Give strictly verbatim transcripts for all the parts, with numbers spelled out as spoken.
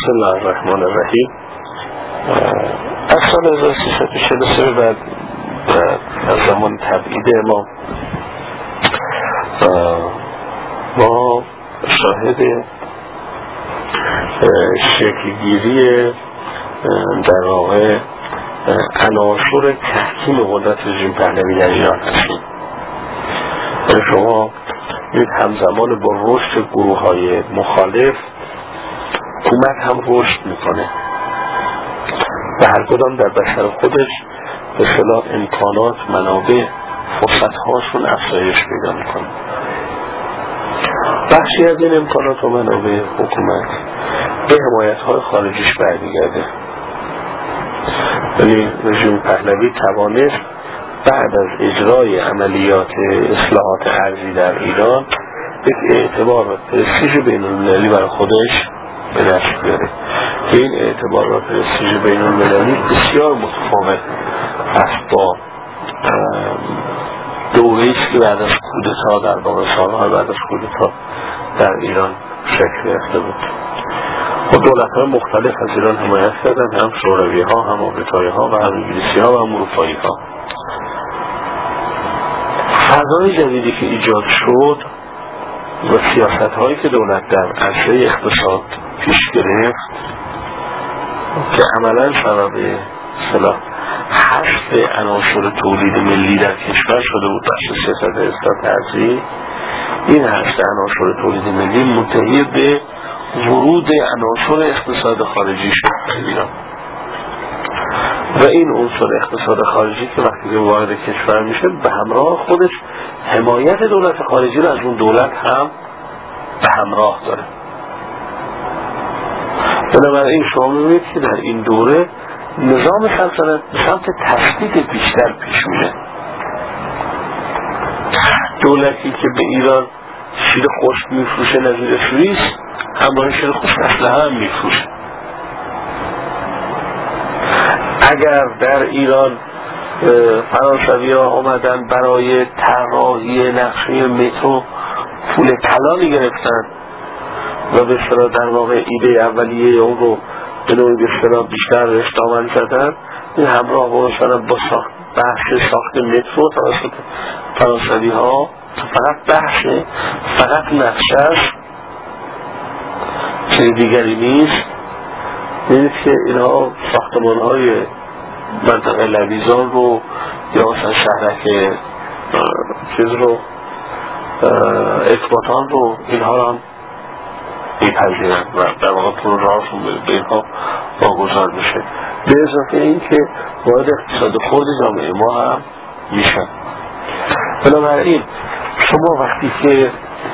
بسم الله الرحمن الرحیم. از سال هزار و سیصد و چهل و سه بعد از زمان تبعید ما ما شاهد شکلگیری در واقع عناصر تحکیم قدرت رژیم پهلوی در ایران هستیم. شما یک همزمان با رشد گروه های مخالف حکومت هم رشد میکنه و هر کدام در بستر خودش به اصطلاح امکانات، منابع، فرصت هاشون افزایش پیدا میکنه. بخشی از این امکانات و منابع حکومت به حمایت های خارجیش برمیگرده، ولی رژیم پهلوی توانست بعد از اجرای عملیات اصلاحات ارضی در ایران یک اعتبار و پرستیژ بین المللی برای خودش به دست بیاره که این اعتبار و پرستیژ بین المللی بسیار متفاوت است با دوره‌ای که بعد از کودتا در واقع سالها بعد از کودتا در ایران شکل گرفته بود. و دولت‌های مختلف از ایران حمایت کردند، هم شوروی‌ها، هم آمریکایی‌ها و هم انگلیسی‌ها و هم اروپایی‌ها. فضای جدیدی که ایجاد شد و سیاست‌هایی که دولت در عرصه اقتصاد پیش گرفت که عملاً سبب اصطلاح حذف عناصر تولید ملی در کشور شده بود بخش سیاست اصلاح ارضی، این حذف عناصر تولید ملی منتهی به ورود عناصر اقتصاد خارجی شد در ایران و این عنصر اقتصاد خارجی که وقتی که وارد کشور میشه به همراه خودش حمایت دولت خارجی رو از اون دولت هم به همراه داره. بنابراین شما می‌بینید که در این دوره نظام سلطنت به سمت تثبیت بیشتر پیش میره. دولتی که به ایران شیر خشک میفروشه نظیر سوئیس همراه شیر خشک اسلحه هم میفروشه. اگر در ایران فرانسوی ها آمدن برای طراحی نقشه مترو پول طلا میگرفتن و به اصطلاح در واقع ایده اولیه اون رو به نوعی به اصطلاح بیشتر رشتامن زدن، این همراه با مثلا با ساخت بحث ساخت مترو توسط فرانسوی ها فقط بحث فقط نقشه است، چیز دیگری نیست. یعنی که اینها ساختمان های منطقه لویزان رو یا مثلا شهرک چیز رو اکباتان رو اینها هم میپذیرند و در واقع پول راهشون به اینها واگذار میشه، به اضافه این که وارد اقتصاد خود جامعه ما هم میشن. بنابراین شما وقتی که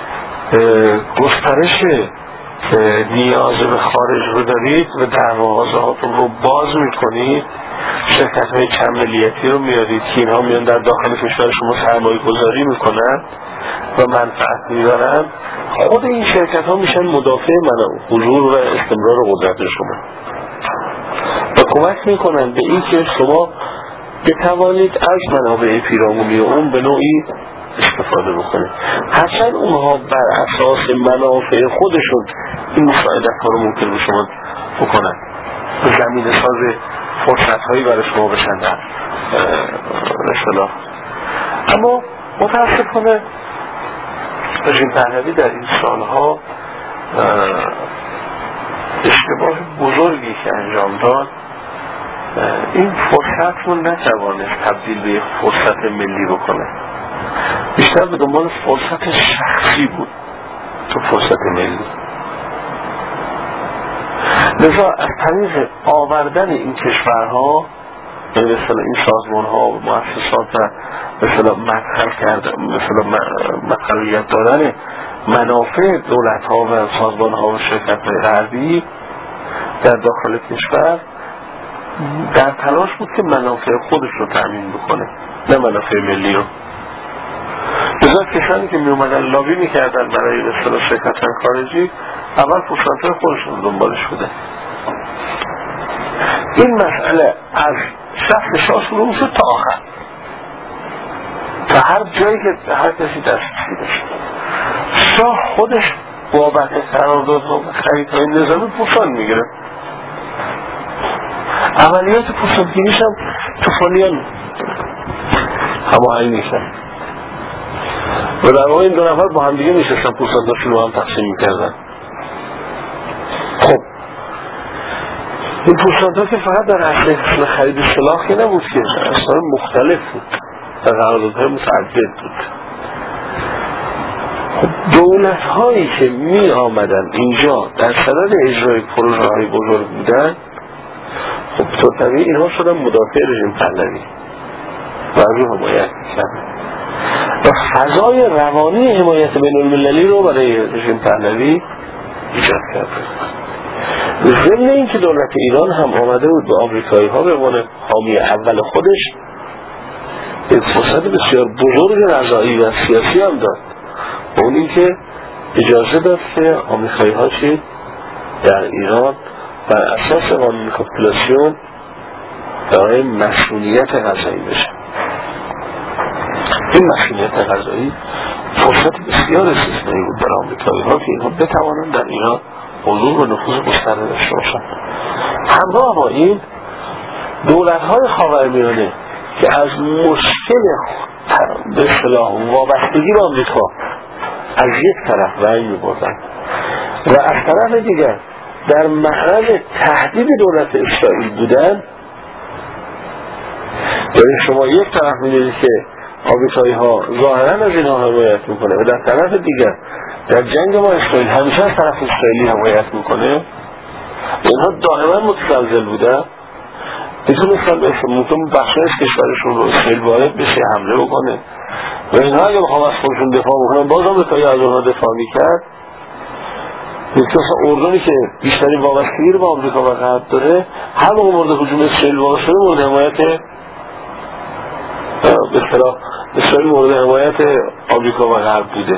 گسترش نیاز به خارج رو دارید و دروازه‌هاتون رو باز میکنید، شرکت های چند ملیتی رو میارید که اینها میان در داخل کشور شما سرمایه گذاری میکنن و منفعت میبرن، خود این شرکت ها میشن مدافع من حضور و استمرار قدرت شما و کمک میکنن به این که شما بتوانید از منابع پیرامونی اون به نوعی استفاده بکنید. هرچند اونها بر اساس منافع خودشون این مساعدت ها رو ممکن به شما بکنن و زمین ساز فرصت هایی برای شما بشن در اصطلاح. اما متاسفانه رژیم پهلوی در این سالها اشتباه بزرگی که انجام داد، این فرصت رو نتوانست تبدیل به فرصت ملی بکنه، بیشتر به دنبال فرصت شخصی بود تو فرصت ملی. لذا از طریق آوردن این کشورها مثلا این سازمان ها و مؤسسات و مثلا مدخل کرده مثلا مدخلیت دادن منافع دولت ها و سازمان ها و شرکت های غربی در داخل کشور در تلاش بود که منافع خودش رو تأمین بکنه، نه منافع ملی رو. لذا کسانی که می اومدن لابی میکردن برای مثلا شرکت های خارجی اول فرصت های خودشون دنبالش بوده. این مسئله از شخص شاه شروع شد تا آخر، تا هر جایی که هر کسی دسترسی داشت. شاه خودش بابت قراردادها و خریدهای نظامی پوشان میگیره. عملیات پوشانگیریش هم طوفانیان هماهنگ میشن و در واقع این دو نفر با هم دیگه میشستن پوشانداشون رو هم تقسیم میکردن. خب این پوشاندها که فقط در اصل خرید سلاح که نبود که اصلا مختلف بود و قراردادهای متعدد بود. دولت هایی که می آمدن اینجا در صدد اجرای پروژه های بزرگ بودن، خب تو طبیعی اینها شدن مدافع رژیم پهلوی و از رو حمایت میکردن و فضای روانی حمایت بین المللی رو برای رژیم پهلوی ایجاد کرد. ضمن این که دولت ایران هم آمده بود به آمریکایی ها به عنوان حامی اول خودش یک فرصت بسیار بزرگ رضایی و سیاسی هم داد، اون این که اجازه داد که آمریکایی ها چی در ایران بر اساس قانون کاپیتولاسیون دارای مسئولیت غذایی بشه. این مسئولیت غذایی فرصت بسیار استثنایی بود برای آمریکایی ها که اینها بتوانند در ایران حضور و نفوذ گسترده داشته باشند. همراه با این دولت های خاورمیانه که از مشکل به اصطلاح وابستگی به آمریکا از یک طرف رنج می‌بردن و از طرف دیگر در معرض تهدید دولت اسرائیل بودن، یعنی شما یک طرف می‌دید که آمریکایی ها ظاهراً از اینها حمایت میکنه و در طرف دیگر در جنگ ما اسرائیل همیشه از طرف اسرائیلی حمایت میکنه، اینها دائما متزلزل بودن. میتونستن ممکن بخشی از کشورشون رو اسرائیل وارد بشه حمله بکنه و اینها اگه بخوام از خودشون دفاع بکنن باز آمریکایی از اونها دفاع میکرد. مثل اردنی که بیشترین وابستگی رو با آمریکا و غرب داره، هر موقع مورد هجوم اسرائیل واقع شده مورد حمایت به اصطلاح اسرائیل مورد حمایت آمریکا و غرب بوده.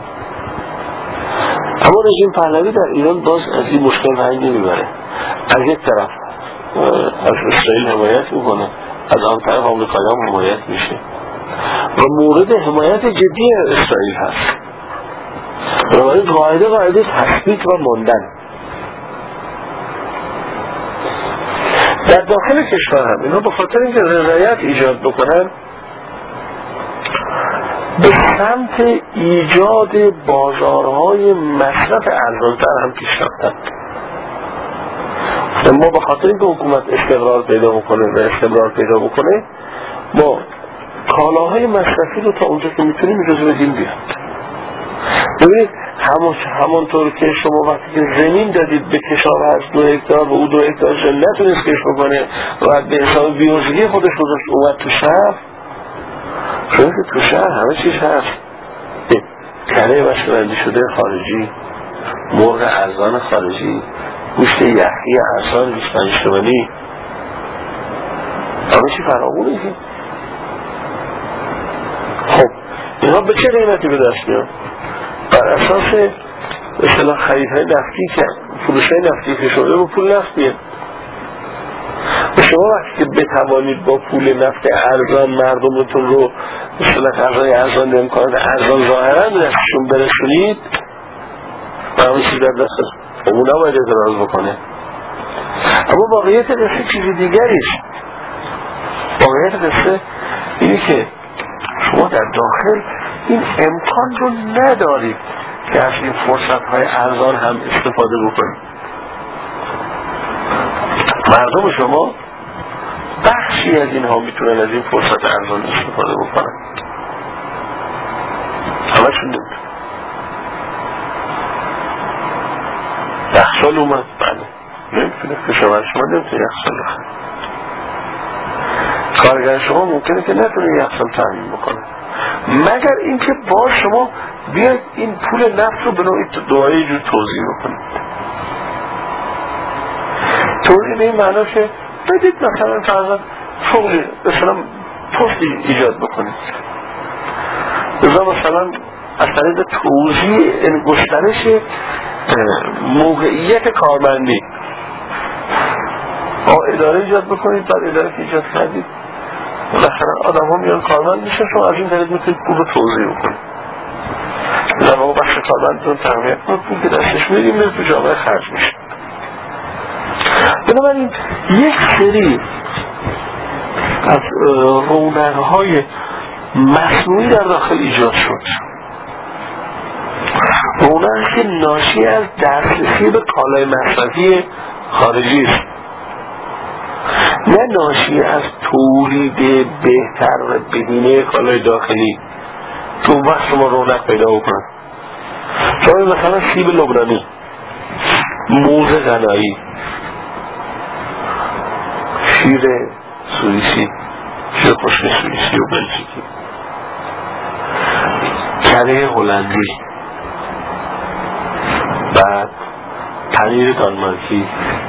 اما رژیم پهلوی در ایران باز از این مشکل رنگ نمیبره. از یک طرف از اسرائیل حمایت میکنه، از آن طرف آمریکایی هم حمایت میشه و مورد حمایت جدی اسرائیل هست. بنابراین قاعده قاعده تثبیت و ماندن در داخل کشور هم اینا به خاطر اینکه رضایت ایجاد بکنن به سمت ایجاد بازارهای مصرف ارزان‌تر هم پیشرفتن. ما به خاطر اینکه حکومت استقرار پیدا بکنه و استمرار پیدا بکنه ما کالاهای مصرفی رو تا اونجا که میتونیم اجازه بدیم بیاد. ببینید همونطور که شما وقتی که زمین دادید به کشاورز دو هکتار و او دو هکتارش نتونست کش بکنه و به حساب بیوزگی خودش گذاشت اومد تو شهر، چون که تو شهر همه چیز هست، کره بشکرندی شده خارجی، مرغ ارزان خارجی، گوشت یخی ارزان بیست و پنج تومانی، همه چی فراوونه که خب اینها به چه قیمتی به دست میاد؟ بر اساس اصطلاح خریدهای نفتی که فروشهای نفتی که شده با پول نفتیه و شما وقتی که بتوانید با پول نفت ارزان مردمتون رو اصطلاح غذای ارزان امکانات ارزان ظاهرا به دستشون برسونید و همه چیز در دست اونا باید اعتراض بکنه. اما واقعیت قصه چیزی دیگریست. واقعیت قصه اینی که شما در داخل این امکان رو ندارید که از این فرصت های ارزان هم استفاده بکنید. مردم شما بخشی از اینها میتونن از این فرصت ارزان استفاده بکنن، همشون نمیتونن. یخچال اومد، بله نمیتونه کشاورز شما نمیتونه یخچال بخره، کارگر شما ممکنه که نتونه یخچال تامین بکنه، مگر اینکه با شما بیاید این پول نفت رو به نوعی دوباره جور توزیع بکنید. توزیع به این معنا که بدید مثلا فرضاً شغلی مثلا پستی ایجاد بکنید، مثلا مثلا از طریق توزیع گسترش موقعیت کارمندی با اداره ایجاد بکنید. بعد اداره که ایجاد کردید مثلا آدم ها میان کارمند میشن، شما از این طریق میتونید پول رو توزیع بکنید. در واقع بخش کارمندتون تقویت کنید، پول که دستش میدیم میره تو جامعه خرج میشه. بنابراین یک سری از رونق‌های مصنوعی در داخل ایجاد شد، رونق که ناشی از دسترسی به کالای مصرفی خارجی است، نه ناشی از تولید بهتر و بدینه کالای داخلی. تو وقت شما رونق پیدا بکنن، شما مثلا سیب لبنانی، موز غنایی، شیر سوئیسی، شیر خشک سوئیسی و بلژیکی، کره هلندی، بعد پنیر دانمارکی،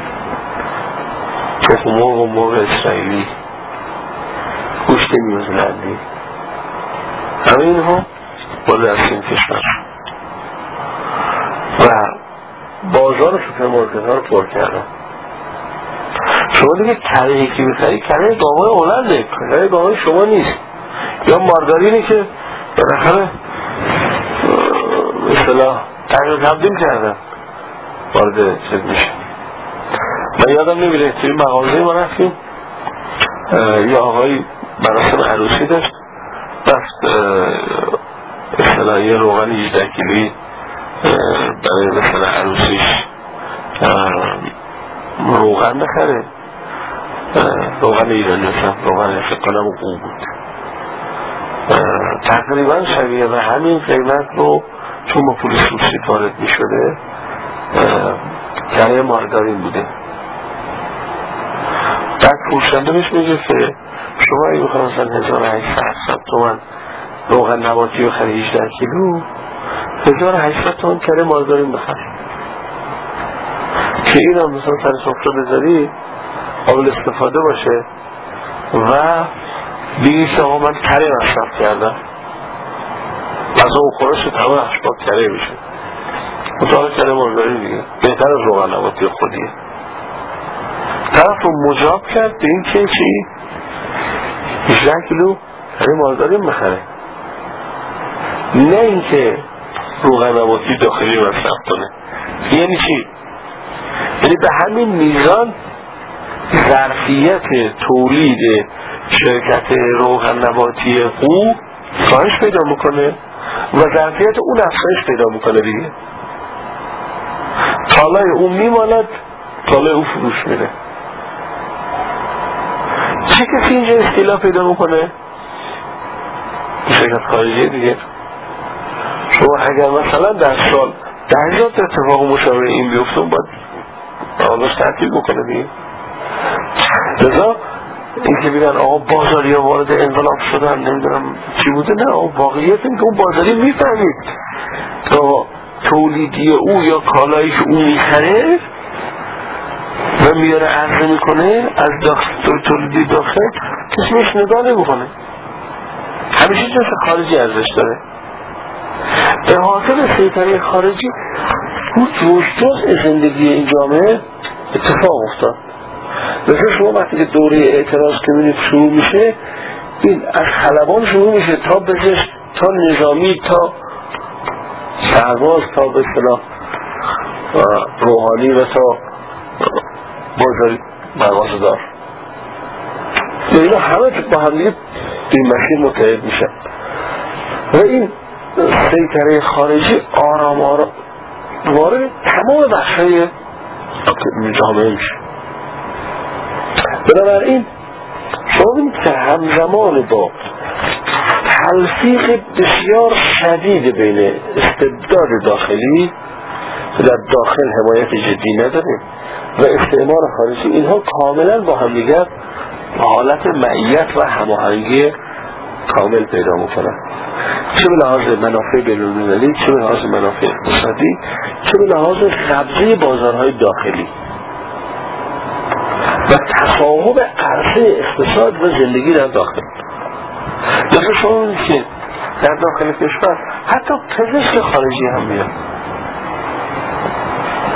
تخم مرغ و مرغ اسرائیلی، گوشت نیوزلندی، همه اینها وارد از این کشور و بازار سوپرمارکت ها رو پر کردن. شما دیگه کره یکی بخری، کره گاوای هلنده، کره گاوای شما نیست، یا ماردارینی که بالاخره به اصطلاح تغییر تبدیل کردن وارد چیز میشه. من یادم نمیره توی مغازه ما رفتیم، یه آقایی مراسم عروسی داشت، بس اصطلاح یه روغن هجده کیلویی برای مثلا عروسیش روغن بخره، روغن ایرانی هستم، روغن فکر کنم اون بود، تقریبا شبیه و همین قیمت رو چون با پول سوسی وارد می شده کره ماردارین بوده. بعد فروشنده بهش میگه که شما اگه بخواه مثلا هزار و هشتصد تومن روغن نباتی بخری هجده کیلو، هزار و هشتصد تومن کره ماردارین بخری که این هم مثلا سر سفره بذاری قابل استفاده باشه و بگی که آقا من کره مصرف کردم، از اون خورش تمام اشباط کره میشه، مطابق کره ماردارین دیگه بهتر از روغن نباتی خودیه. طرف رو مجاب کرد به این که چی؟ هجده کیلو کره ماردارین بخره، نه اینکه روغن نباتی داخلی مصرف کنه. یعنی چی؟ یعنی به همین میزان ظرفیت تولید شرکت روغن نباتی او کاهش پیدا میکنه و ظرفیت اون افزایش پیدا میکنه دیگه. کالای اون میماند، کالای اون فروش میره. چه کسی اینجا اصطلاح پیدا میکنه؟ شرکت خارجی دیگه. شما اگر مثلا در سال ده هزار اتفاق مشابه این بیفتون باید آنش تعطیل بکنه دیگه. لذا این که بیرن آقا بازاری ها وارد انقلاب شدن نمیدونم چی بوده، نه آقا واقعیت این که اون بازاری میفهمید تا تولیدی او یا کالایی که او میخره و میاره عرضه میکنه از داخل تولیدی داخل کسی میش نگاه نمیکنه، همیشه جنس خارجی ارزش داره. به حاصل سیطره خارجی اون جز جز زندگی این جامعه اتفاق افتاد. مثل شما وقتی که دوره اعتراض که شروع میشه، این از خلبان شروع میشه تا بزشت تا نظامی تا سرباز تا به اصطلاح روحانی و تا بازاری مغازه‌دار، اینا همه با هم دیگه این مسیر متحد میشن و این سیطره خارجی آرام آرام وارد تمام بخشای جامعه میشه. بنابراین شما بینید که همزمان با تلفیق بسیار شدید بین استبداد داخلی که در داخل حمایت جدی نداریم و استعمار خارجی، اینها کاملا با هم دیگر حالت معیت و هماهنگی کامل پیدا میکنن، چه به لحاظ منافع بین‌المللی، چه به لحاظ منافع اقتصادی، چه به لحاظ قبضه بازارهای داخلی و تصاحب عرصه اقتصاد و زندگی در داخل. مثل شما بینید که در داخل کشور حتی پزشک خارجی هم میاد،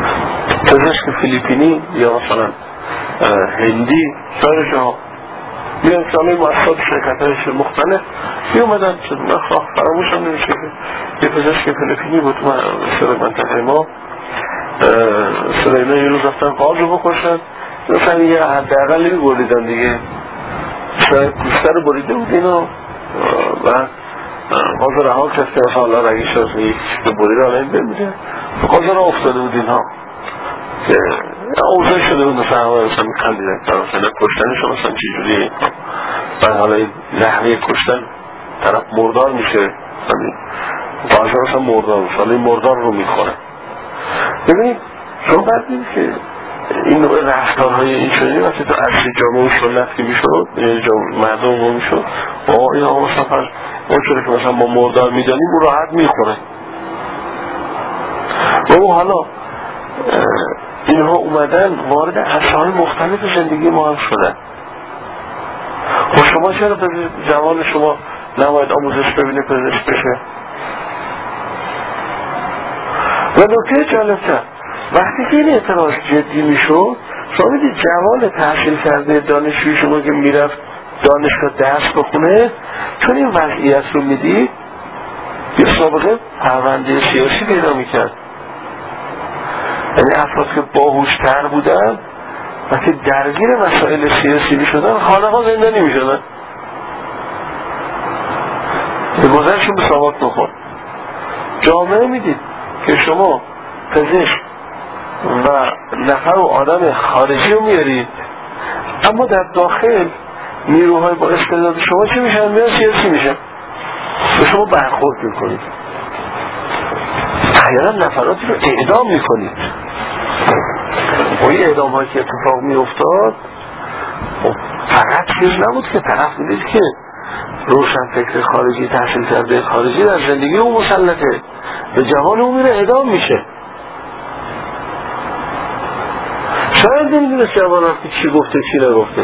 پزشک فیلیپینی یا مثلا هندی، سایر جا میان ساله مؤسسات شرکت مختلف می اومدن من فراموش هم نمیشه که یه پزشک فیلیپینی بود من سر منطقه ما سر اینا یه روز رفتن قاز رو بکشن مثلا یه حداقل نمی بریدن دیگه پوسته رو بریده بود اینا و قاز رها کسته مثلا الله رگیش از یک که بریده حالا این بمیده قاز را افتاده بود اینها که اوضاع شده بود مثلا همه مثلا میخندیدن مثلا کشتنش مثلا چی جوریه و حالا این نحوه کشتن طرف مردار میشه قاز را مثلا مردار میشه حالا این مردار رو میخوره. ببینید شما باید دید که این نوع رفتارهای این شدی وقتی تو اصلی جامعه و سنت که میشد مردم رو میشد این ها مثلا اون شده که مثلا ما مردار میدانیم او راحت میخوره و او حالا اینها اومدن وارد اصحای مختلف زندگی ما هم شدن. خب شما چرا جوان شما نباید آموزش ببینه پزشک بشه؟ و نکته جالبتر وقتی که این اعتراض جدی میشد شما میدید جوان تحصیل کرده دانشجوی شما که میرفت دانشگاه درس بخونه چون این وضعیت رو میدید یه سابقه پرونده سیاسی پیدا میکرد. یعنی افراد که باهوشتر بودن و که درگیر مسائل سیاسی میشدن خانقا زندانی میشدن به گذرشون به سواد نخورد. جامعه میدید که شما پزشک و نفر و آدم خارجی رو میارید اما در داخل نیروهای با استعداد شما چی میشن؟ میان سیاسی میشن به شما برخورد میکنید احیانا نفراتی رو اعدام میکنید و این اعدام هایی که اتفاق میافتاد فقط چیز نبود که طرف میدید که روشن فکر خارجی تحصیل کرده خارجی در زندگی اون مسلطه به جوان اون میره اعدام میشه. شاید نمیدونست جوان رفتی چی گفته چی نگفته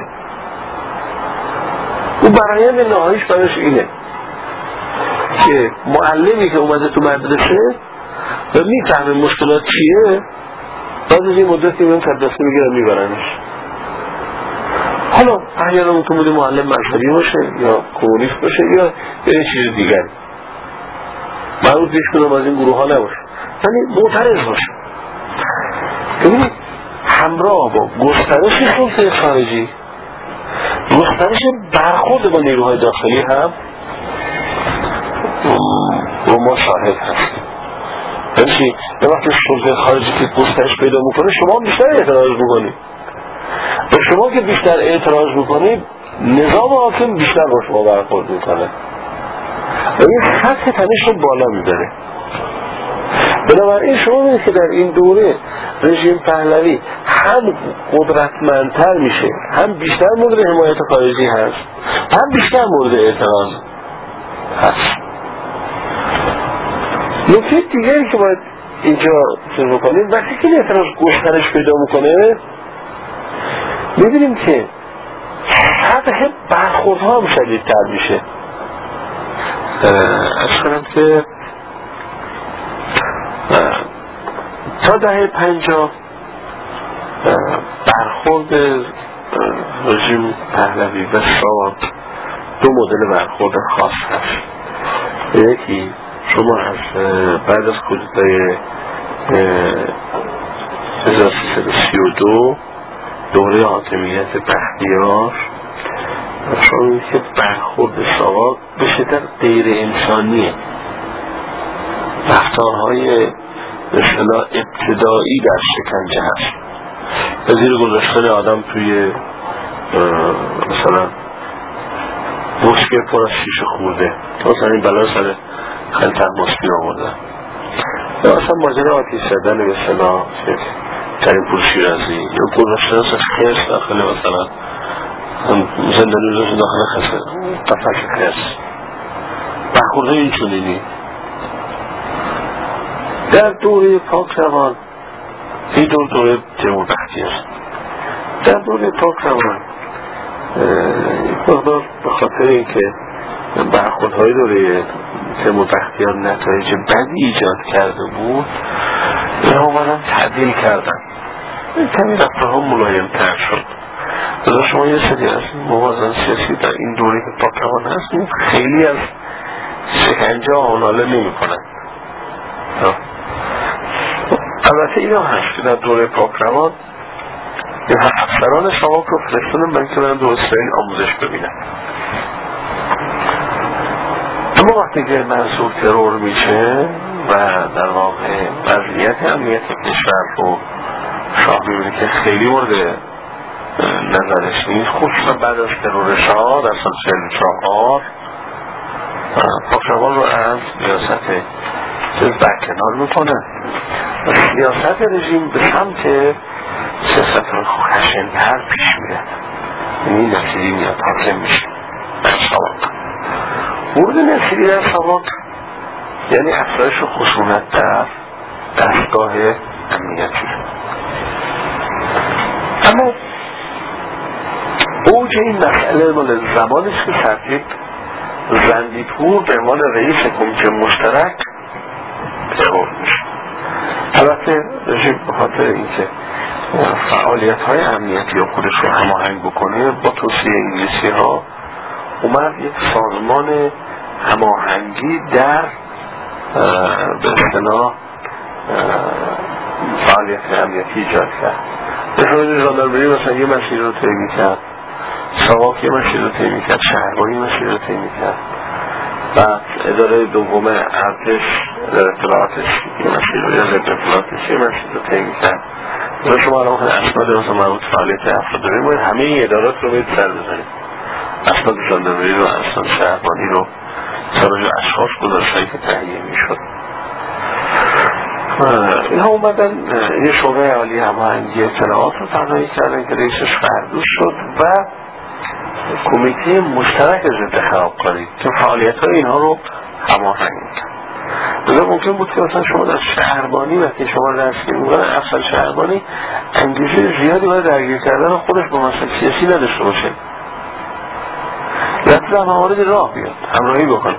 اون برایند نهاییش برایش اینه که معلمی که اومده تو مدرسه و میفهمه مشکلات چیه بعد از این مدتی میان تدرسه میگیرن میبرنش. حالا احیانا اون تو بوده معلم مذهبی باشه یا کمونیست باشه یا یه چیز دیگر مربوط پیش کنم از این گروه ها نباشه یعنی معترض باشه. ببینید همراه با گسترش سلطه خارجی گسترش برخورد با نیروهای داخلی هم و ما شاهد هستیم. یعنی یه وقتی سلطه خارجی که گسترش پیدا میکنه شما بیشتر اعتراض میکنید و شما که بیشتر اعتراض میکنید نظام حاکم بیشتر با شما برخورد میکنه و این سطح تنش رو بالا میبره. بنابراین شما میدید که در این دوره رژیم پهلوی هم قدرتمندتر میشه هم بیشتر مورد حمایت خارجی هست هم بیشتر مورد اعتراض هست. نکته دیگری که باید اینجا چیز بکنیم وقتی که این اعتراض گسترش پیدا میکنه میبینیم که سطح برخوردها هم شدیدتر میشه. از کنم که تا دهه پنجاه برخورد رژیم پهلوی و ساد دو مدل برخورد خاص هست. یکی شما از بعد از کودتای هزار و سیصد و سی و دو دوره حاکمیت بختیار شما میدید که برخورد ساد به شدت غیر انسانیه. رفتارهای مثلا ابتدایی در شکنجه هست به زیر گذاشتن آدم توی مثلا بشکه پر از شیشه خورده مثلا این بلا سر خلطر مسکی آمدن یا مثلا ماجرا آتیش زدن به صلاح کریم پور شیرازی یا گذاشتن از خرس داخل مثلا زندانی روز داخل خسه قفک خرس برخورده این چونینی. در دوره پاک روان این دور دوره جمهور بختیار در دوره پاک روان یک مقدار به خاطر اینکه برخوردهای دوره جمهور بختیار نتایج بدی ایجاد کرده بود این آمدن تعدیل کردن کمی رفتارها ملایم تر شد. بذار شما یه سری از موازن سیاسی این دوره که پاکروان هست خیلی از شکنجه آناله نمی کنند. البته این هم هست که در دوره پاکروان این افسران ساواک رو فرستادن من که برن دو اسرائیل آموزش ببینن. اما وقتی که منصور ترور میشه و در واقع وضعیت امنیت کشور رو شاه میبینه که خیلی مورد نظرش نیست، خصوصا بعد از ترور شاه در سال چهل و چهار پاکروان رو از ریاست چیز برکنار میکنه و سیاست رژیم به سمت سیاست رو خشن‌تر پیش میره. این نصیری میاد حاکم میشه در ساواک. ورود نصیری در ساواک یعنی افزایش خشونت در دستگاه امنیتی. اما اوج این مسئله مال زمانی است که سرتیپ زندیپور به عنوان رئیس کمیته مشترک ترور میشه. البته رژیم به خاطر اینکه فعالیت های امنیتی و خودش رو هماهنگ بکنه با توصیه انگلیسی ها اومد یک سازمان هماهنگی در به اصطلاح فعالیت امنیتی ایجاد کرد. مثلا ژاندارمری مثلا یه مسیر رو طی می‌کرد، ساواک یه مسیر رو طی می‌کرد، شهربانی مسیر رو طی می‌کرد، و اداره دوم ارتش اطلاعاتش یه مسیر رو یا ضد اطلاعاتش یه مسیر رو طی می‌کرد. مثلا شما الان اسناد مثلا مربوط فعالیت افرادی باید همه این ادارات رو باید سر بزنید. اسناد ژاندارمری رو، اسناد شهربانی رو، سراج اشخاص گزارش‌هایی که تهیه می‌شد. اینها اومدن یه شورای عالی هماهنگی اطلاعات رو طراحی کردن که رئیسش فردوس شد و کمیته مشترک ضد خرابکاری که فعالیت‌های اینها رو هماهنگ کرد. لذا ممکن بود که مثلا شما در شهربانی وقتی شما دستگیر می‌کنن افسر شهربانی انگیزه زیادی برای درگیر کردن خودش با مسائل سیاسی نداشته باشه. لذا در موارد راه بیاد، همراهی بکنه.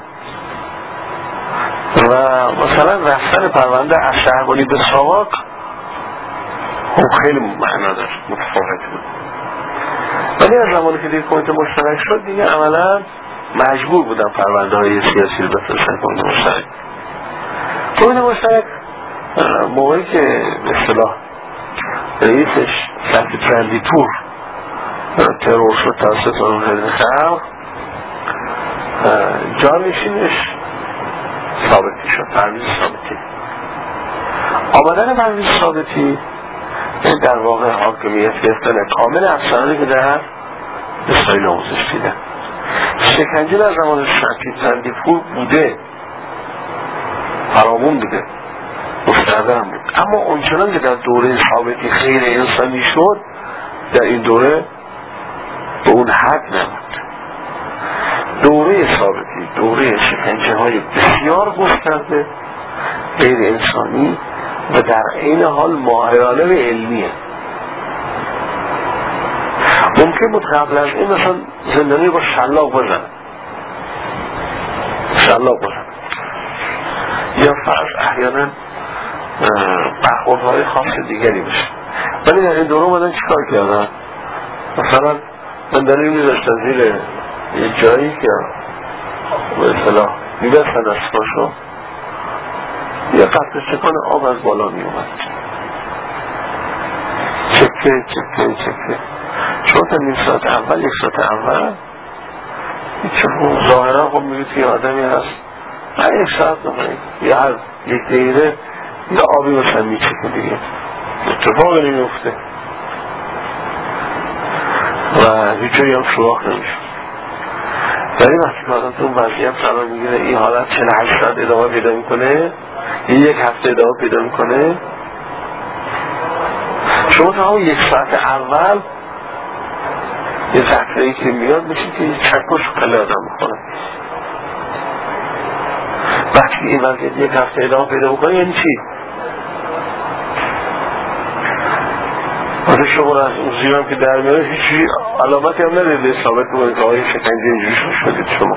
و مثلا رفتن پرونده از شهربانی به ساواک خب خیلی معنا داشت، متفاوت بود. ولی از زمانی که دیگه کمیته مشترک شد دیگه عملا مجبور بودن پرونده های سیاسی رو بفرستن کمیته مشترک. کمیته مشترک موقعی که به اصطلاح رئیسش سرتیپ زندیپور ترور شد توسط حزب خلق، جانشینش ثابتی شد، پرویز ثابتی. آمدن پرویز ثابتی این در واقع حاکمیت گرفتن کامل افسرانی که در اسرائیل آموزش دیدن. شکنجه در زمان سرتیپ زندیپور بوده، فراوون بوده، مستحضر بود، اما اونچنان که در دوره ثابتی خیر انسانی شد در این دوره به اون حد نبود. دوره ثابتی دوره شکنجه های بسیار گسترده، غیر انسانی و در این حال ماهرانه و علمیه. ممکن بود قبل از این مثلا زندانی با شلاق بزن شلاق بزن یا فرض احیانا برخوردهای خاص دیگری بشه. ولی در این دوره اومدن چیکار کردن؟ مثلا زندانی میذاشتن زیر یه جایی که به اصطلاح میبستن از پاشو یه قطع چکان آب از بالا میومد، چکه چکه چکه شما تا نیم ساعت اول یک ساعت اول چون ظاهرا خب میگه که یه آدمی هست هر یک ساعت نمایی یا هر یک دقیقه یه آبی مثلا میچکه دیگه اتفاق نمیفته و هیچ جایی هم سراخ نمیشه. ولی وقتی که آدم تو اون وضعیت قرار میگیره این حالت چهل و هشت ساعت ادامه پیدا میکنه، یک هفته ادامه پیدا میکنه، شما تا همون یک ساعت اول یه قطعه‌ای که میاد میشه که یه چکش قله آدم میکنه. وقتی این وضعیت یک هفته ادامه پیدا میکنه یعنی چی؟ وقتی شما را از اون زیرم که در میاره هیچی علامتی هم ندیده ثابت بکنید که آقای شکنجه اینجوری شدید شما.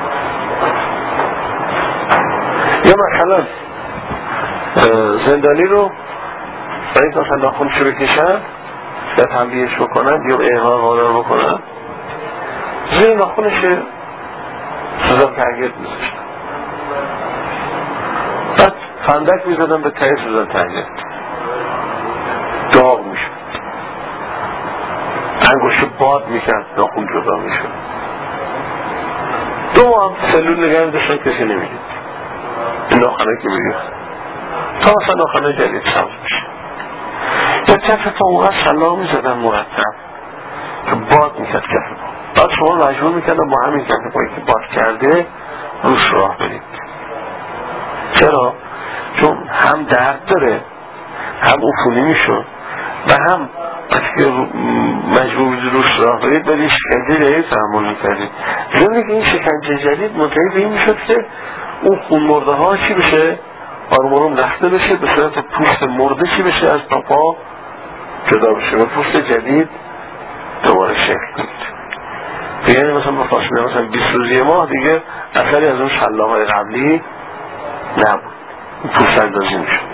یا مثلا زندانی رو باید مثلا ناخونشو بکشن یا تنبیهش بکنن یا احقاق قانون بکنن زیر ناخونش سوزن تنگیت میذاشتن، بعد فندک میزدن به ته سوزن تنگیت، داغ میشد، انگشت باد میکرد، ناخون جدا میشد. دو ماه هم سلول نگه میداشتن، کسی نمیدید این ناخنه که میریخت تا اصلا ناخنه جدید سبز میشه. یا کف پا اونقدر سلا میزدن مرتب که باد میکرد کف پا، بعد شما مجبور میکردن با همین کف پایی که باد کرده روش راه برید. چرا؟ چون هم درد داره، هم عفونی میشد و هم که مجبور روش راه برید باید این شکنجه جدید تحمل میکردید. زمینه که این شکنجه جدید منتهی به این میشد که اون خون مرده ها چی بشه؟ آرمانون رفته بشه، به صورت پوست مرده چی بشه؟ از پا جدا بشه و پوست جدید دوباره شکل کنید. یعنی مثلا با فاصله مثلا بیست روزی ماه دیگه اثری از اون شلاقای قبلی نبود، پوست اندازی میشد.